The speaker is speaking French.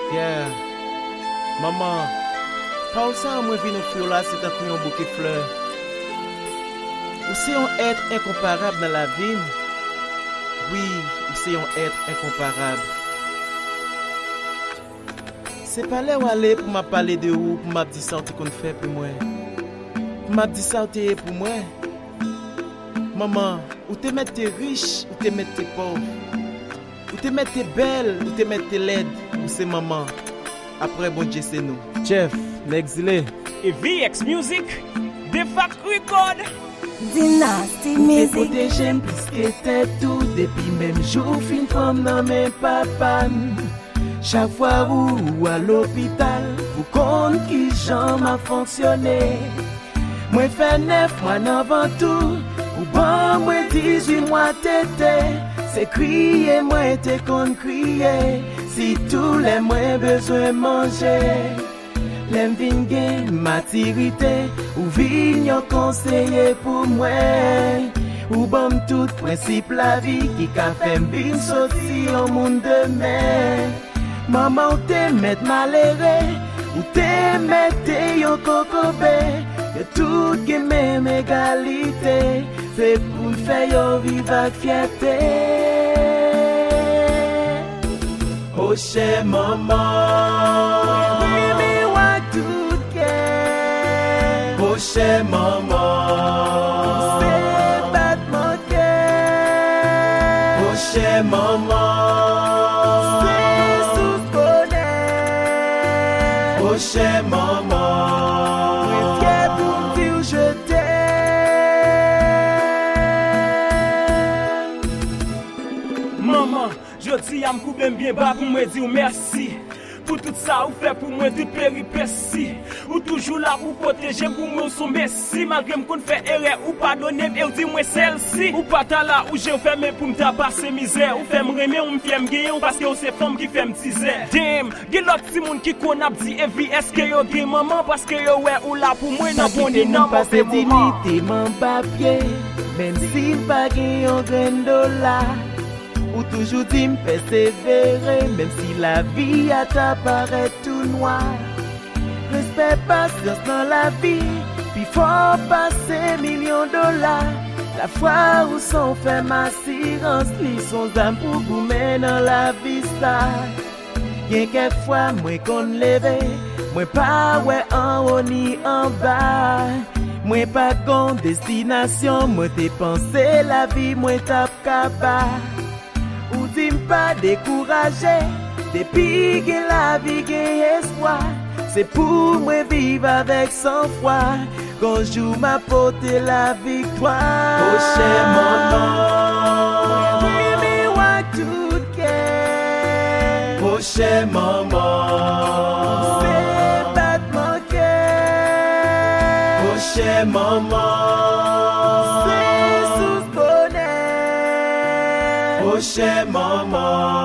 Yeah. Maman, parle ça, moi, vino là, c'est un crayon bouquet de fleurs. Ou c'est un être incomparable dans la vie? Oui, ou c'est un être incomparable. C'est pas là où aller pour m'a parler de vous, pour m'a dit ça qu'on fait pour moi. Pour m'a dit ça pour moi. Maman, ou te mettre riche, ou te mettre pauvre. Ou te mettre belle, ou te mettre laide, ou c'est maman. Après, bon Dieu, c'est nous. Jeff, l'exilé. Et VX Music, Defact Record. Dynasty Music. Protéger plus que t'es tout. Depuis même jour, fin femme dans mes papas. Chaque fois où à l'hôpital, pour qu'on qui j'en m'a fonctionné. Moi fait 9 mois avant tout. Ou bon, moi 18 mois tété. C'est crier, moi t'es qu'on crier. Si tous les mois besoin manger. L'aime vingue, maturité. Ou vignon conseiller pour moi. Ou bon tout principe la vie. Qui qu'a fait m'vin sortir au monde demain. Maman ou te met malheureux. Ou te mette yon kokobé. Que tout qui même égalité. C'est pour faire yo vivre avec fierté. Oh chère maman, baby what tout care. Oh chère maman, c'est pas mon cœur. Oh chère maman, c'est sous bonheur. Oh chère maman, oui fier pour dire je t'aime. Maman, je dis à me bien bas pour me dire merci. Pour tout ça, ou fait pour moi toute péripétie. Ou toujours là pour protéger pour moi son messie. Malgré qu'on fait erreur ou pardonner, et dis moi celle-ci. Ou pas là où j'ai fermé pour me passer misère. Ou fait me remettre ou me faire me gagner parce que c'est femme qui fait me teaser. Damn, il y a l'autre petit monde qui connaît dit est-ce que yo gay maman parce que yo ouais ou là pour moi non bon non pas c'est dignité mon papier. Même si pas gagné un grain de dollar. Ou toujours dit me persévérer, même si la vie a t'apparaît tout noir. Respect, patience dans la vie, puis faut passer millions de dollars. La fois où son fait ma assurance, li son âme pour goumer dans la vie ça. Y'a quelques fois, moi qu'on lève, moi pas ouais en haut ni en bas. Moi pas gon destination, moi dépenser la vie, moi tape kaba. Ou dis pas décourager, depuis que la vie gagne espoir. C'est pour moi vivre avec sang-froid, quand je m'apporter la victoire. Oh chère maman, baby what tout care. Oh chère maman, c'est pas mon cœur. Oh chère maman, c'est sous bonheur. Oh chère maman.